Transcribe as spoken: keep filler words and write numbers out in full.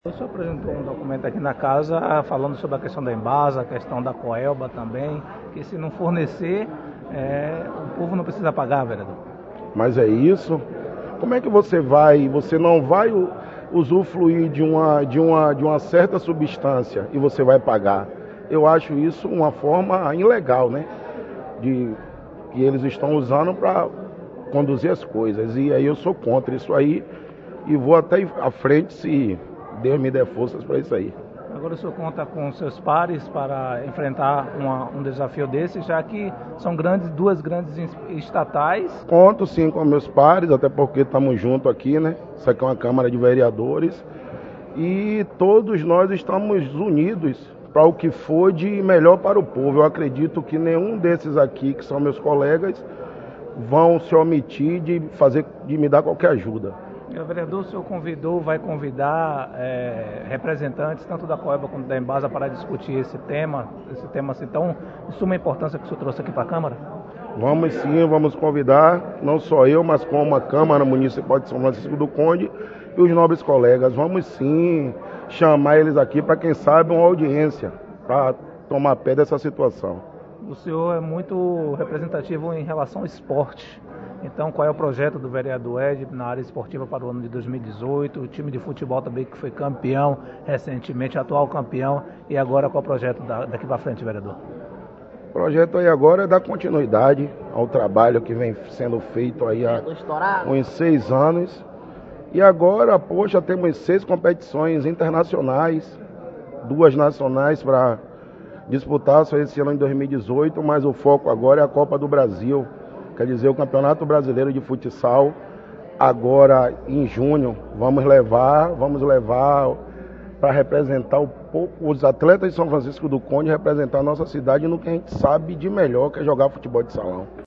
O senhor apresentou um documento aqui na casa falando sobre a questão da Embasa, a questão da Coelba também, que se não fornecer, é, o povo não precisa pagar, vereador. Mas é isso? Como é que você vai, você não vai usufruir de uma, de uma, de uma certa substância e você vai pagar? Eu acho isso uma forma ilegal, né? De, que eles estão usando para conduzir as coisas. E aí eu sou contra isso aí e vou até à frente se Deus me der forças para isso aí. Agora o senhor conta com seus pares para enfrentar uma, um desafio desse, já que são grandes, duas grandes estatais. Conto sim com meus pares, até porque estamos juntos aqui, né? Isso aqui é uma Câmara de Vereadores. E todos nós estamos unidos para o que for de melhor para o povo. Eu acredito que nenhum desses aqui, que são meus colegas, vão se omitir de fazer, de me dar qualquer ajuda. O vereador, o senhor convidou, vai convidar é, representantes tanto da Coelba quanto da Embasa para discutir esse tema, esse tema assim tão de suma importância que o senhor trouxe aqui para a Câmara? Vamos sim, vamos convidar, não só eu, mas como a Câmara Municipal de São Francisco do Conde e os nobres colegas. Vamos sim chamar eles aqui para, quem sabe, uma audiência, para tomar pé dessa situação. O senhor é muito representativo em relação ao esporte. Então, qual é o projeto do vereador Ed na área esportiva para o ano de dois mil e dezoito? O time de futebol também que foi campeão recentemente, atual campeão. E agora qual é o projeto daqui para frente, vereador? O projeto aí agora é dar continuidade ao trabalho que vem sendo feito aí há uns seis anos. E agora, poxa, temos seis competições internacionais, duas nacionais para disputar só esse ano em dois mil e dezoito, mas o foco agora é a Copa do Brasil. Quer dizer, o Campeonato Brasileiro de Futsal, agora em junho, vamos levar, vamos levar para representar o, os atletas de São Francisco do Conde, representar a nossa cidade no que a gente sabe de melhor, que é jogar futebol de salão.